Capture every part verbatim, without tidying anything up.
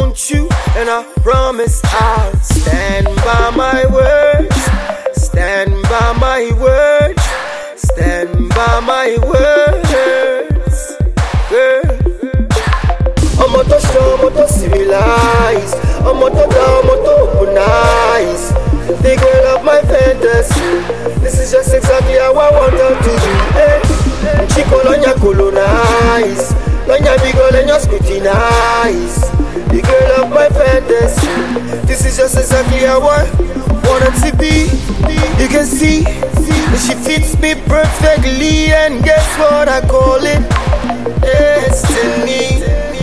want you, and I promise I'll stand by my words. Stand by my words. Stand by my words. Girl, I'm out to show, I'm out to civilize. I'm out to down, I'm out to open eyes. The girl of my fantasy. This is just exactly how I want her to be. Hey, Chico Lonya colonize. Lonya big girl and your scrutinize. The girl of my fantasy. This is just exactly how I want her to be. You can see that she fits me perfectly, and guess what I call it? Destiny.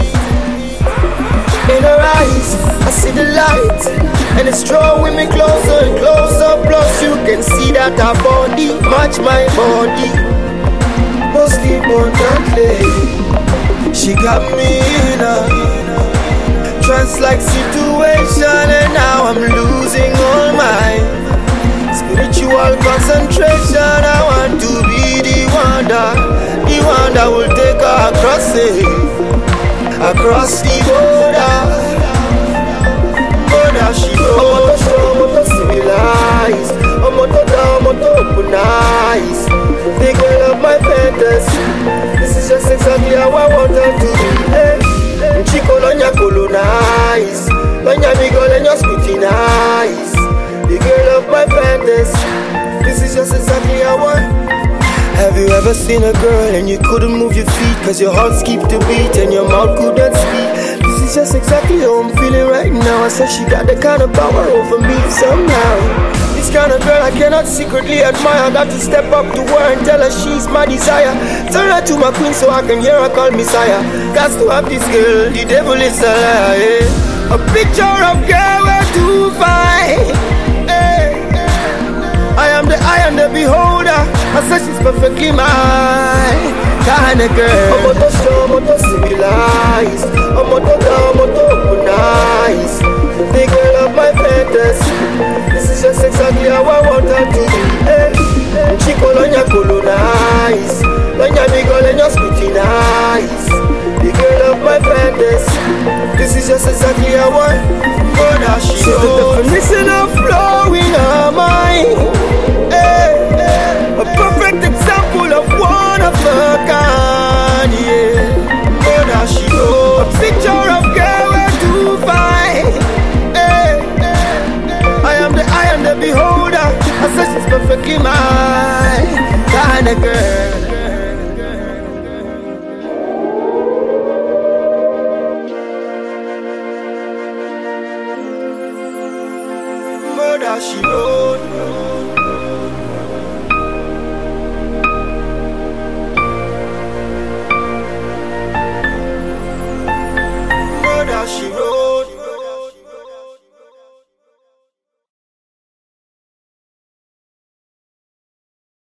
In her eyes, I see the light, and it's drawing me closer and closer. Plus you can see that her body match my body. Most importantly, she got me in a trance-like situation, and now I'm losing all my spiritual concentration. I want to be the one that, the one that will take her across it, across the border. Border she goes. I'm out to show, I'm out to civilize. I'm out to down, I'm out to open eyes. The girl of my fantasy. This is just exactly how I want her to be. Hey, Chico Lonya colonize. Lonya big girl and your scrutinize. The girl of my fantasy. This is just exactly how I. Have you ever seen a girl and you couldn't move your feet cause your heart skipped a beat and your mouth couldn't speak? This is just exactly how I'm feeling right now. I said she got the kind of power over me somehow. This kind of girl I cannot secretly admire. Got to step up to her and tell her she's my desire. Turn her to my queen so I can hear her call me sire. Got to have this girl, the devil is a liar, yeah. A picture of girl where to find. I am the eye and the beholder. I said she's perfectly mine, kind of girl. I'm out to show, I'm out to civilize. I'm out to down, I'm out to open eyes. The girl of my fantasy. This is just exactly how I want her to be. Hey, Chico Lonya colonize. Lonya big girl and your scrutinize. The girl of my fantasy. This is just exactly how I want her. She's the definition of flowing her mind. A perfect example of one of us.